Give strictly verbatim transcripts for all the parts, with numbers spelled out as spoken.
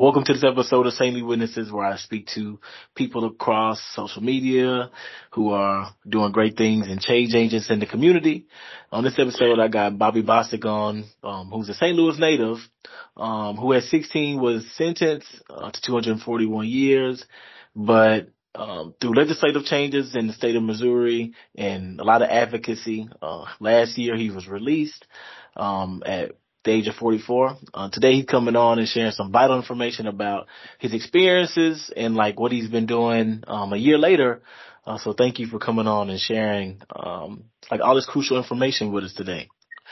welcome to this episode of Saintly Witnesses, where I speak to people across social media who are doing great things and change agents in the community. On this episode, I got Bobby Bostic on, um, who's a Saint Louis native, um, who at sixteen was sentenced uh, to two hundred forty-one years, but um, through legislative changes in the state of Missouri and a lot of advocacy, uh, last year he was released um, at the age of forty-four. Uh, today he's coming on and sharing some vital information about his experiences and like what he's been doing um, a year later. Uh, so thank you for coming on and sharing um, like all this crucial information with us today.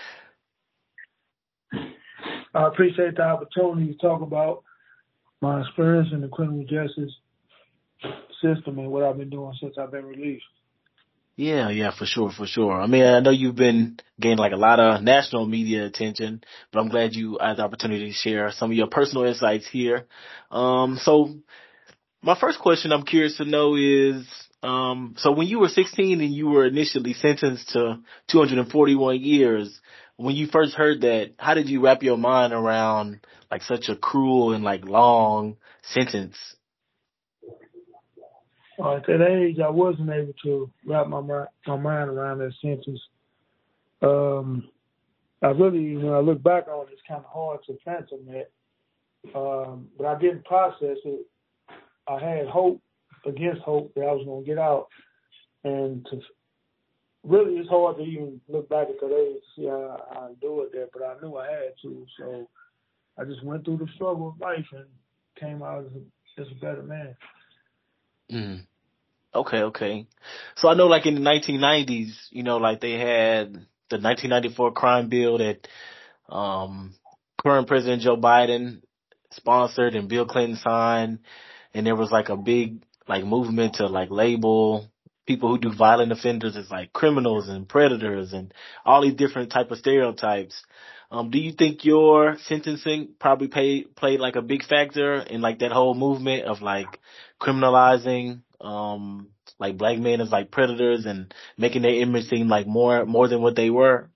I appreciate the opportunity to talk about my experience in the criminal justice system and what I've been doing since I've been released. Yeah, yeah, for sure, for sure. I mean, I know you've been gaining like a lot of national media attention, but I'm glad you had the opportunity to share some of your personal insights here. Um, so my first question I'm curious to know is, um, so when you were sixteen and you were initially sentenced to two hundred forty-one years, when you first heard that, how did you wrap your mind around like such a cruel and like long sentence? Uh, at that age, I wasn't able to wrap my, my mind around that sentence. Um, I really, when I look back on it, it's kind of hard to fathom that. Um, but I didn't process it. I had hope against hope that I was going to get out. And to really, it's hard to even look back at that age to see how I do it there, but I knew I had to. So I just went through the struggle of life and came out as a, as a better man. Mm. Okay, okay. So I know like in the nineteen nineties, you know, like they had the nineteen ninety-four crime bill that um current President Joe Biden sponsored and Bill Clinton signed, and there was like a big like movement to like label people who do violent offenders as like criminals and predators and all these different type of stereotypes. Um, do you think your sentencing probably pay, played like a big factor in like that whole movement of like criminalizing um like black men as like predators and making their image seem like more more than what they were?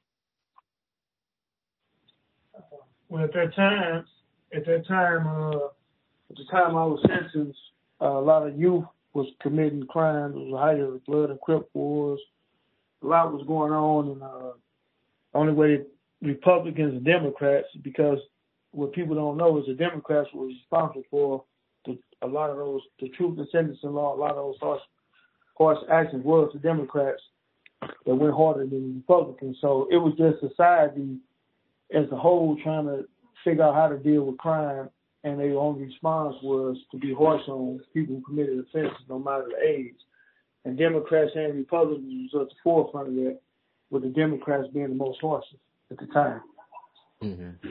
Well, at that time, at that time, uh, at the time I was sentenced, uh, a lot of youth was committing crimes. It was a height of the blood and crip wars. A lot was going on, and uh, the only way Republicans and Democrats, because what people don't know is the Democrats were responsible for the, a lot of those, the truth and sentencing law, a lot of those harsh, harsh actions was the Democrats that went harder than the Republicans. So it was just society as a whole trying to figure out how to deal with crime, and their only response was to be harsh on people who committed offenses, no matter the age. And Democrats and Republicans was at the forefront of that, with the Democrats being the most harshest at the time. Mm-hmm.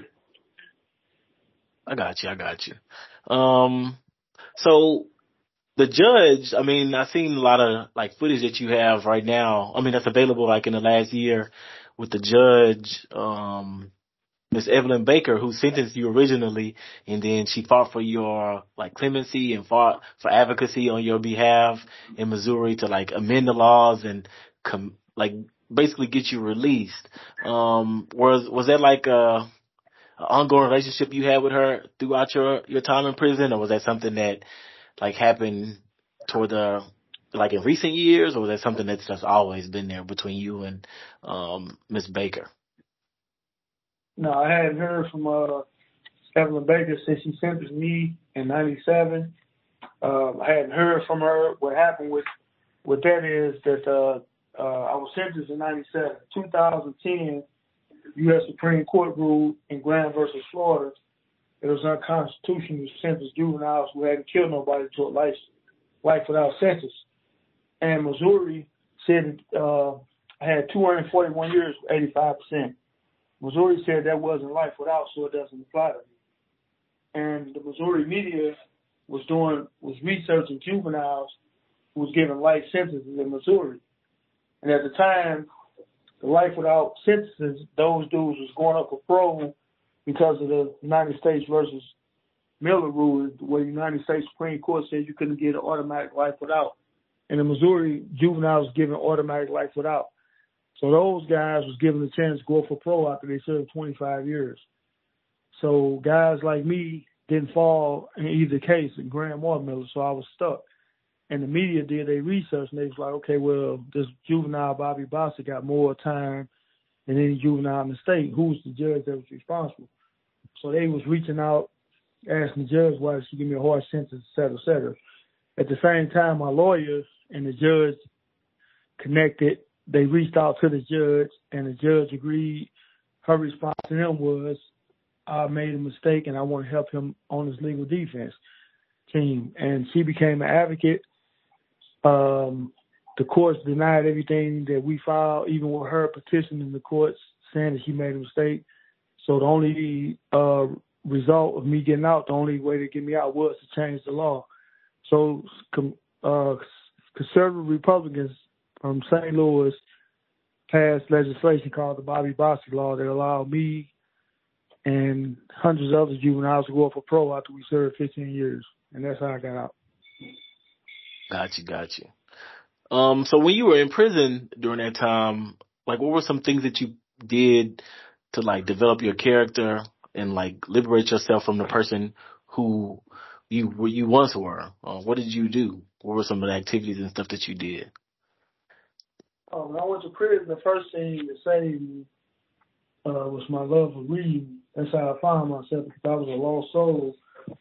I got you. I got you. Um, so the judge, I mean, I've seen a lot of like footage that you have right now. I mean, that's available like in the last year with the judge, um, Miss Evelyn Baker, who sentenced you originally, and then she fought for your like clemency and fought for advocacy on your behalf in Missouri to like amend the laws and com- like basically get you released. Um, was was that like a, a ongoing relationship you had with her throughout your your time in prison, or was that something that like happened toward the like in recent years, or was that something that's just always been there between you and um Miss Baker? No, I hadn't heard from uh, Evelyn Baker since she sentenced me in ninety-seven. Um, I hadn't heard from her. What happened with with that is that uh, uh, I was sentenced in ninety-seven. two thousand ten, U S Supreme Court ruled in Graham versus Florida it was unconstitutional to sentence juveniles who hadn't killed nobody to a life life without sentence. And Missouri said uh, I had two hundred forty-one years, eighty-five percent. Missouri said that wasn't life without, so it doesn't apply to me. And the Missouri media was doing was researching juveniles who was given life sentences in Missouri. And at the time, the life without sentences, those dudes was going up for parole because of the United States versus Miller rule, where the United States Supreme Court said you couldn't get an automatic life without. And in Missouri, juveniles was given automatic life without. So those guys was given a chance to go for parole after they served twenty-five years. So guys like me didn't fall in either case, in Graham or Miller, so I was stuck. And the media did their research, and they was like, okay, well, this juvenile Bobby Bostic got more time than any juvenile in the state. Who's the judge that was responsible? So they was reaching out, asking the judge why she give me a harsh sentence, et cetera, et cetera. At the same time, my lawyers and the judge connected. They reached out to the judge, and the judge agreed. Her response to him was, I made a mistake, and I want to help him on his legal defense team. And she became an advocate. Um, the courts denied everything that we filed, even with her petitioning the courts saying that she made a mistake. So the only uh, result of me getting out, the only way to get me out was to change the law. So uh, conservative Republicans from Saint Louis passed legislation called the Bobby Bostic Law that allowed me and hundreds of other juveniles to go up for parole after we served fifteen years. And that's how I got out. Gotcha, gotcha. Um, so when you were in prison during that time, like what were some things that you did to like develop your character and like liberate yourself from the person who you you once were? Uh, what did you do? What were some of the activities and stuff that you did? Oh, when I went to prison, the first thing that saved me uh, was my love of reading. That's how I found myself, because I was a lost soul.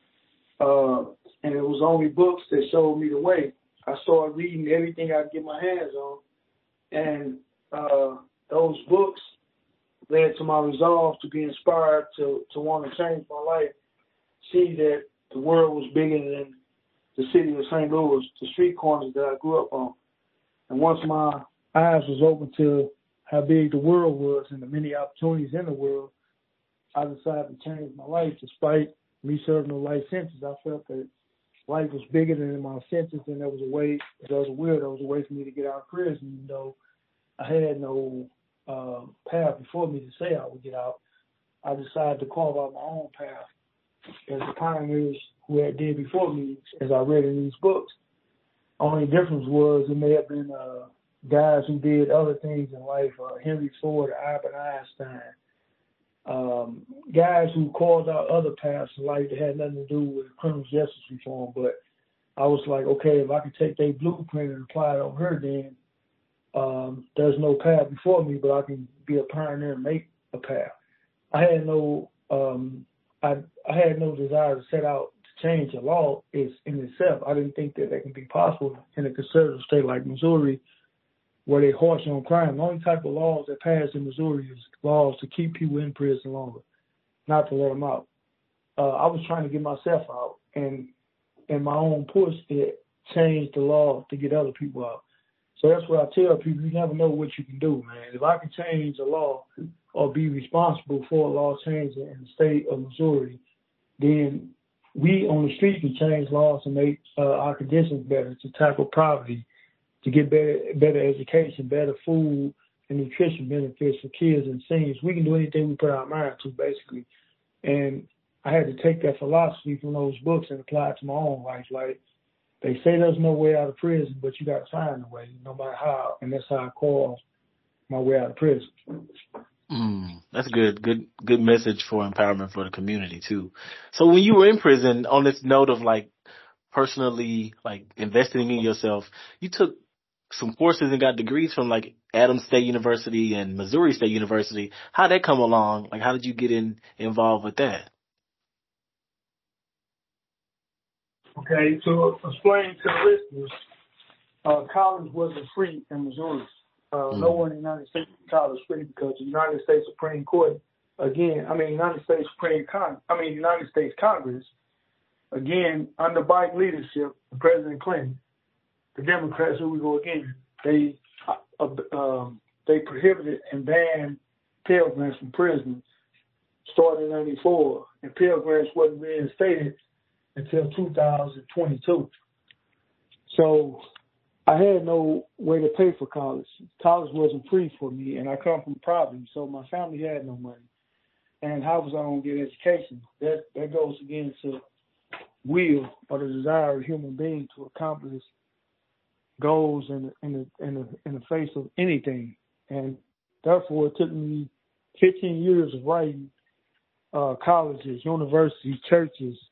Uh, and it was only books that showed me the way. I started reading everything I could get my hands on. And uh, those books led to my resolve to be inspired to, to want to change my life, see that the world was bigger than the city of Saint Louis, the street corners that I grew up on. And once my eyes was open to how big the world was and the many opportunities in the world, I decided to change my life. Despite me serving a life sentence, I felt that life was bigger than my sentence, and there was a way, there was a will, there was a way for me to get out of prison, even though I had no uh, path before me to say I would get out. I decided to carve out my own path as the pioneers who had did before me, as I read in these books. Only difference was it may have been uh, guys who did other things in life, uh, Henry Ford, Albert Einstein, um, guys who called out other paths in life that had nothing to do with criminal justice reform. But I was like, okay, if I could take their blueprint and apply it on her, then um, there's no path before me, but I can be a pioneer and make a path. I had no, um, I, I had no desire to set out to change the law is in itself. I didn't think that that can be possible in a conservative state like Missouri, where they harsh on crime. The only type of laws that pass in Missouri is laws to keep people in prison longer, not to let them out. Uh, I was trying to get myself out, and in my own push, it changed the law to get other people out. So that's what I tell people. You never know what you can do, man. If I can change the law or be responsible for a law change in the state of Missouri, then we on the street can change laws and make uh, our conditions better, to tackle poverty, to get better better education, better food and nutrition benefits for kids and seniors. We can do anything we put our mind to, basically. And I had to take that philosophy from those books and apply it to my own life. Like, they say there's no way out of prison, but you got to find a way, no matter how. And that's how I call my way out of prison. Mm, that's good. Good, good message for empowerment for the community too. So when you were in prison, on this note of like personally, like investing in yourself, you took some courses and got degrees from like Adams State University and Missouri State University. How'd that come along? Like, how did you get in involved with that? Okay, to explain to the listeners, uh, college wasn't free in Missouri. Uh, mm. No one in the United States college free, because the United States Supreme Court, again, I mean, United States Supreme Con, I mean, United States Congress, again, under Biden leadership, President Clinton, the Democrats, who we go against, they uh, um, they prohibited and banned Pell Grants from prison starting in ninety-four, and Pell Grants wasn't reinstated until two thousand twenty-two. So I had no way to pay for college. College wasn't free for me, and I come from poverty, so my family had no money. And how was I going to get education? That that goes against the will or the desire of a human being to accomplish goals in in the, in the, in the face of anything. And therefore, it took me fifteen years of writing uh, colleges, universities, churches,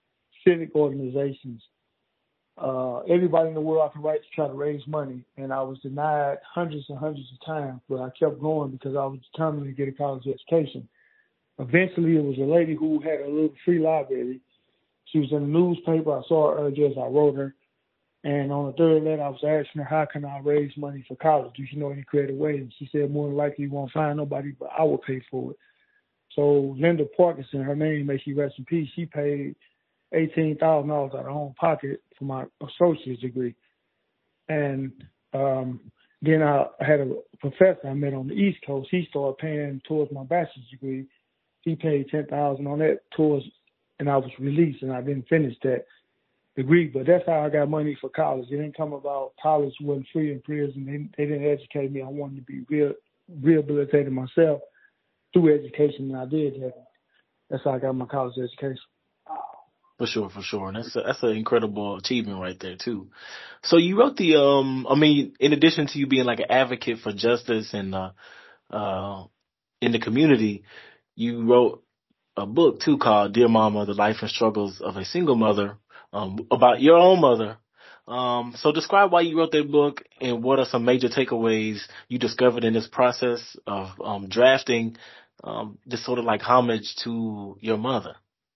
civic organizations. Uh, everybody in the world I could write to try to raise money, and I was denied hundreds and hundreds of times, but I kept going because I was determined to get a college education. Eventually, it was a lady who had a little free library. She was in the newspaper. I saw her address. I wrote her. And on the third letter, I was asking her, how can I raise money for college? Do you know any creative ways? And she said, more than likely you won't find nobody, but I will pay for it. So Linda Parkinson, her name, may she rest in peace, she paid eighteen thousand dollars out of her own pocket for my associate's degree. And um, then I had a professor I met on the East Coast. He started paying towards my bachelor's degree. He paid ten thousand dollars on that towards, and I was released, and I didn't finish that degree. But that's how I got money for college. It didn't come about college wasn't free in prison. They, they didn't educate me. I wanted to be real, rehabilitated myself through education, and I did that. That's how I got my college education. For sure, for sure. And that's a, that's an incredible achievement right there too. So you wrote the, um, I mean, in addition to you being like an advocate for justice and, uh, uh, in the community, you wrote a book too called Dear Mama, The Life and Struggles of a Single Mother, um, about your own mother. Um, so describe why you wrote that book and what are some major takeaways you discovered in this process of, um, drafting, um, this sort of like homage to your mother.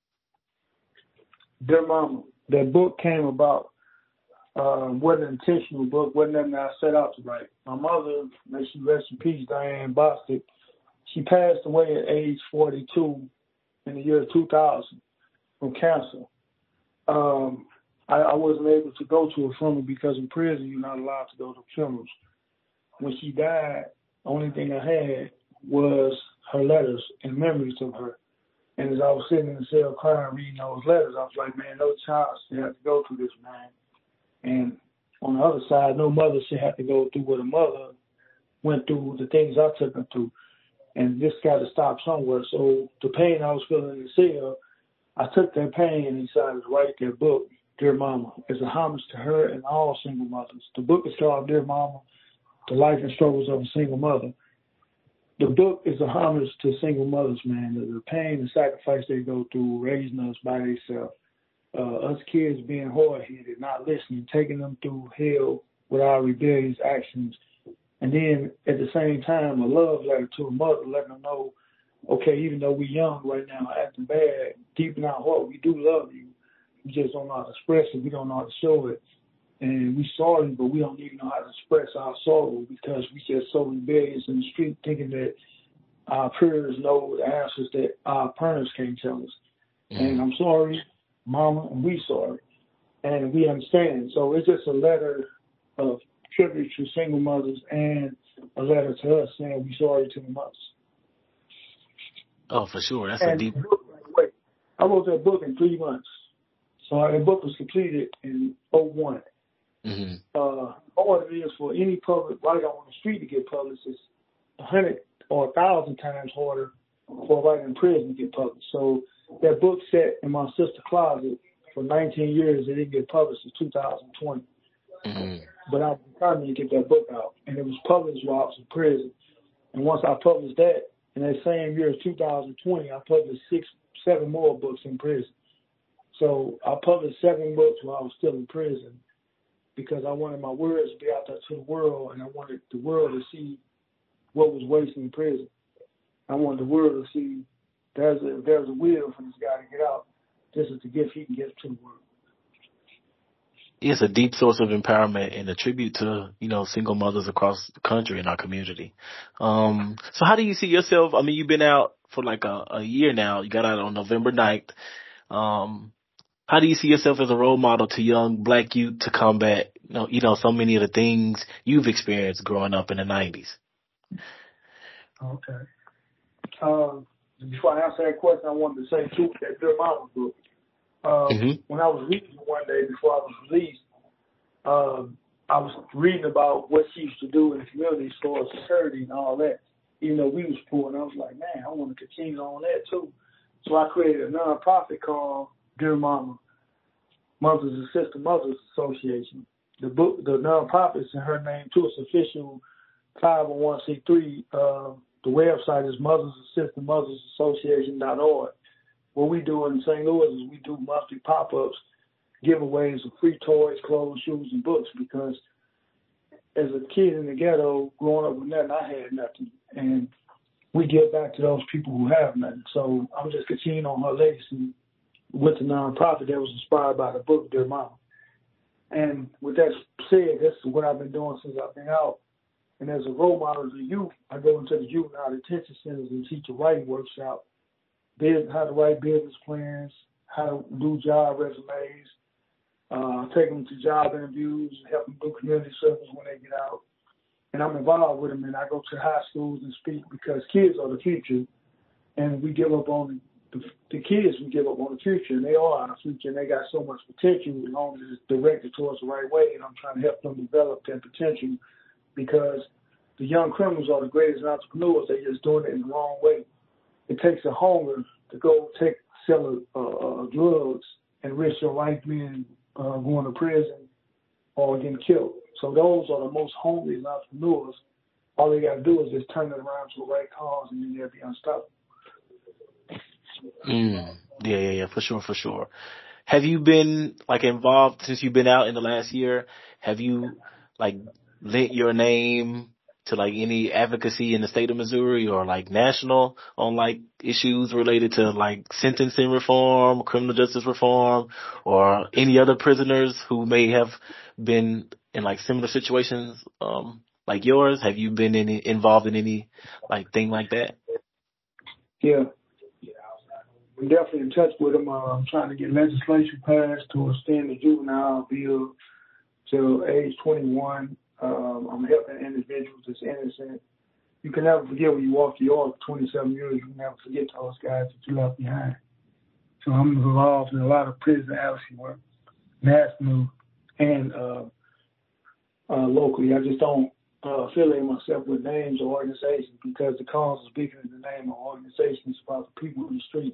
Dear Mama, that book came about, um, wasn't an intentional book, wasn't nothing I set out to write. My mother, may she rest in peace, Diane Bostic, she passed away at age forty-two in the year two thousand from cancer. Um, I, I wasn't able to go to her funeral because in prison you're not allowed to go to funerals. When she died, the only thing I had was her letters and memories of her. And as I was sitting in the cell crying, reading those letters, I was like, man, no child should have to go through this, man. And on the other side, no mother should have to go through what a mother went through, the things I took her through. And this got to stop somewhere. So the pain I was feeling in the cell, I took that pain and decided to write that book, Dear Mama, as a homage to her and all single mothers. The book is called Dear Mama, The Life and Struggles of a Single Mother. The book is a homage to single mothers, man, the, the pain and sacrifice they go through raising us by themselves. Uh, us kids being hard-headed, not listening, taking them through hell with our rebellious actions. And then at the same time, a love letter to a mother, letting them know, okay, even though we're young right now, acting bad, deep in our heart, we do love you. We just don't know how to express it. We don't know how to show it. And we sorry, but we don't even know how to express our sorrow because we just so rebellious in the street thinking that our peers know the answers that our parents can't tell us. Mm-hmm. And I'm sorry, Mama, and we sorry. And we understand. So it's just a letter of tribute to single mothers and a letter to us saying we sorry to the mothers. Oh, for sure. That's and a deep... Book, wait, I wrote that book in three months. So that book was completed in oh one. Mm-hmm. Uh, all it is for any public writer on the street to get published is a hundred or a thousand times harder for a writer in prison to get published. So that book sat in my sister's closet for nineteen years. It didn't get published in two thousand twenty. Mm-hmm. But I was determined to get that book out, and it was published while I was in prison. And once I published that, in that same year, two thousand twenty, I published six, seven more books in prison. So I published seven books while I was still in prison, because I wanted my words to be out there to the world, and I wanted the world to see what was wasted in prison. I wanted the world to see there's a there's a will for this guy to get out. This is the gift he can give to the world. It's a deep source of empowerment and a tribute to, you know, single mothers across the country and our community. Um, so how do you see yourself? I mean, you've been out for like a, a year now. You got out on November ninth. Um, How do you see yourself as a role model to young black youth to combat, you know, you know, so many of the things you've experienced growing up in the nineties? Okay. Um, before I answer that question, I wanted to say too that Dear Mama book. Um, mm-hmm. When I was reading one day before I was released, um, I was reading about what she used to do in the community as far as charity and all that. Even though we was poor, and I was like, man, I want to continue on that too. So I created a nonprofit called Dear Mama, Mothers Assist the Mothers Association. The book, the nonprofit's in her name too. It's official five oh one c three. Uh, the website is mothers assist the mothers association dot org. what we do in Saint Louis is we do monthly pop-ups, giveaways of free toys, clothes, shoes, and books because as a kid in the ghetto, growing up with nothing, I had nothing. And we give back to those people who have nothing. So I'm just continuing on her legacy with the nonprofit that was inspired by the book, Dear Mama. And with that said, that's what I've been doing since I've been out. And as a role model to the youth, I go into the juvenile detention centers and teach a writing workshop, how to write business plans, how to do job resumes, uh, take them to job interviews, help them do community service when they get out. And I'm involved with them, and I go to high schools and speak because kids are the future, and we give up on the, the kids, we give up on the future, and they are our future, and they got so much potential as long as it's directed towards the right way, and I'm trying to help them develop their potential because the young criminals are the greatest entrepreneurs. They're just doing it in the wrong way. It takes a hunger to go take sell uh, uh, drugs and risk your life being uh, going to prison or getting killed. So those are the most hungry entrepreneurs. All they got to do is just turn it around to the right cause, and then they'll be unstoppable. Mm. Yeah, yeah, yeah, for sure, for sure. Have you been like involved since you've been out in the last year? Have you like lent your name to like any advocacy in the state of Missouri or like national on like issues related to like sentencing reform, criminal justice reform, or any other prisoners who may have been in like similar situations um like yours? Have you been any involved in any like thing like that? Yeah. I'm definitely in touch with them. Uh, I'm trying to get legislation passed to extend the juvenile bill till age twenty-one. Um, I'm helping individuals that's innocent. You can never forget when you walk the yard for twenty-seven years. You can never forget those guys that you left behind. So I'm involved in a lot of prison advocacy work, national and uh, uh, locally. I just don't uh, affiliate myself with names or organizations because the cause is bigger than the name of organization. It's about the people in the streets.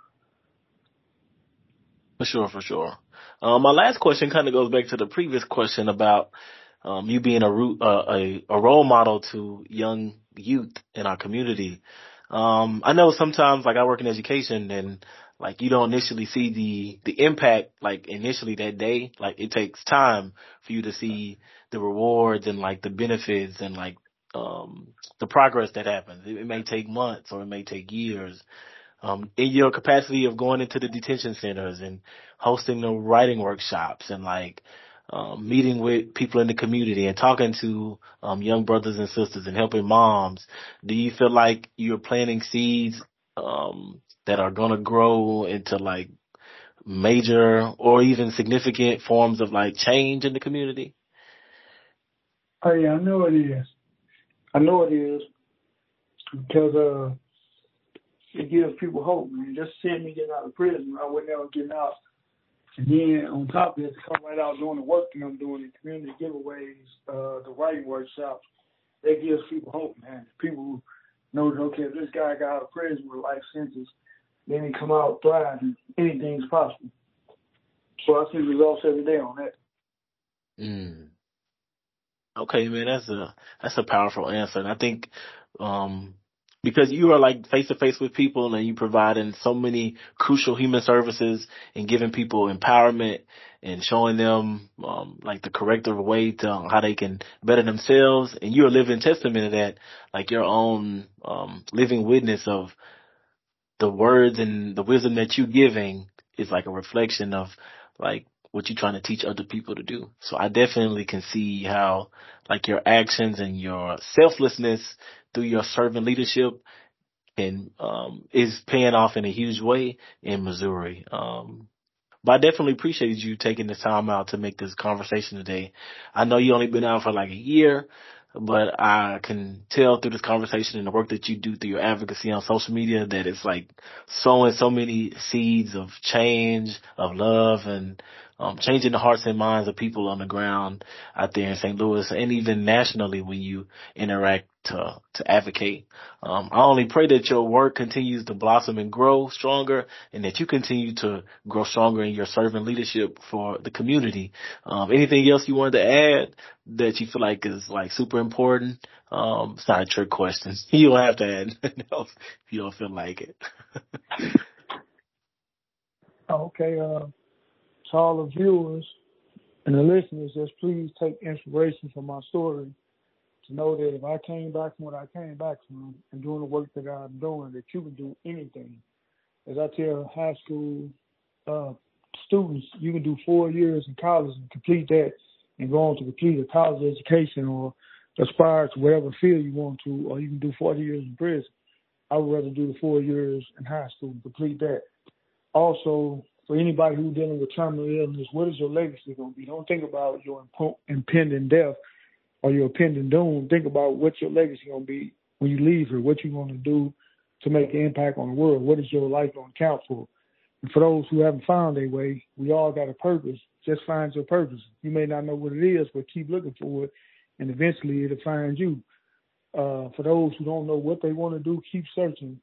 For sure, for sure. Um, my last question kind of goes back to the previous question about um, you being a, root, uh, a a role model to young youth in our community. Um, I know sometimes, like I work in education, and like you don't initially see the the impact like initially that day. Like it takes time for you to see the rewards and like the benefits and like um the progress that happens. It, it may take months or it may take years. Um, in your capacity of going into the detention centers and hosting the writing workshops and like um, meeting with people in the community and talking to um, young brothers and sisters and helping moms, do you feel like you're planting seeds um, that are going to grow into like major or even significant forms of like change in the community? Oh yeah, I know it is. I know it is because uh. it gives people hope, man. Just seeing me getting out of prison, I would never get out. And then on top of it, to come right out doing the work that I'm doing, the community giveaways, uh, the writing workshops, that gives people hope, man. People know that, okay, if this guy got out of prison with a life sentence, then he come out thriving. Anything's possible. So I see results every day on that. Mm. Okay, man, that's a that's a powerful answer, and I think um, because you are like face to face with people and you providing so many crucial human services and giving people empowerment and showing them um, like the corrective way to how they can better themselves, and you're a living testament of that, like your own um, living witness of the words and the wisdom that you're giving is like a reflection of like what you're trying to teach other people to do. So I definitely can see how like your actions and your selflessness through your servant leadership and um is paying off in a huge way in Missouri. Um but I definitely appreciate you taking this time out to make this conversation today. I know you only been out for like a year, but I can tell through this conversation and the work that you do through your advocacy on social media that it's like sowing so many seeds of change, of love, and um, changing the hearts and minds of people on the ground out there in Saint Louis and even nationally when you interact to, to advocate. Um, I only pray that your work continues to blossom and grow stronger and that you continue to grow stronger in your servant leadership for the community. Um, anything else you wanted to add that you feel like is like super important? Um, it's not a trick question. You don't have to add anything else if you don't feel like it. Oh, okay. Uh, to all the viewers and the listeners, just please take inspiration from my story to know that if I came back from what I came back from and doing the work that I'm doing, that you can do anything. As I tell high school uh, students, you can do four years in college and complete that and go on to complete a college education or aspire to whatever field you want to, or you can do forty years in prison. I would rather do the four years in high school and complete that. Also, for anybody who's dealing with terminal illness, what is your legacy going to be? Don't think about your imp- impending death or your impending doom. Think about what your legacy going to be when you leave here, what you're going to do to make an impact on the world. What is your life going to count for? And for those who haven't found their way, we all got a purpose. Just find your purpose. You may not know what it is, but keep looking for it, and eventually it'll find you. Uh, for those who don't know what they want to do, keep searching,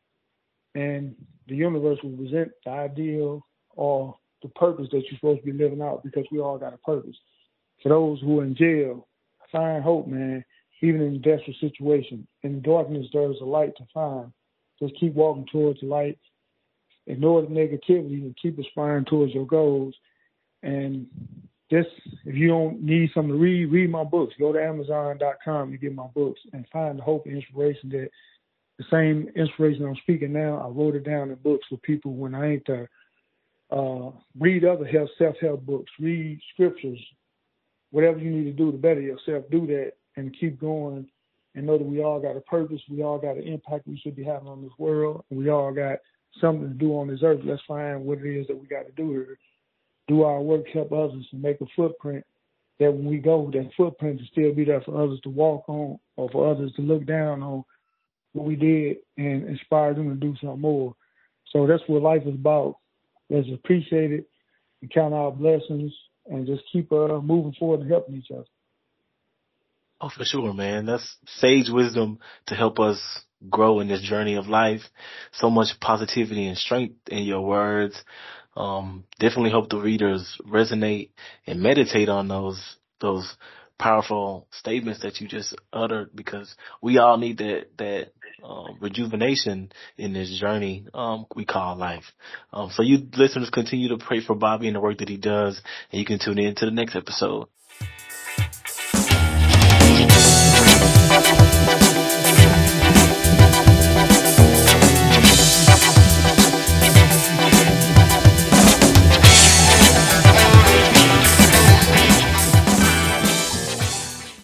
and the universe will present the ideal or the purpose that you're supposed to be living out, because we all got a purpose. For those who are in jail, find hope, man, even in a desperate situation. In darkness, there's a light to find. Just keep walking towards the light. Ignore the negativity and keep aspiring towards your goals. And just, if you don't need something to read, read my books. Go to amazon dot com and get my books and find the hope and inspiration that the same inspiration I'm speaking now, I wrote it down in books for people when I ain't there. Uh, read other health, self-help books. Read scriptures. Whatever you need to do to better yourself, do that and keep going, and know that we all got a purpose. We all got an impact we should be having on this world. And we all got something to do on this earth. Let's find what it is that we got to do here. Do our work, help others, and make a footprint that when we go, that footprint to still be there for others to walk on or for others to look down on what we did and inspire them to do something more. So that's what life is about. Let's appreciate it and count our blessings and just keep uh, moving forward and helping each other. Oh, for sure, man. That's sage wisdom to help us grow in this journey of life. So much positivity and strength in your words. Um, definitely hope the readers resonate and meditate on those those powerful statements that you just uttered, because we all need that that um, rejuvenation in this journey um, we call life. Um, so you listeners continue to pray for Bobby and the work that he does, and you can tune in to the next episode.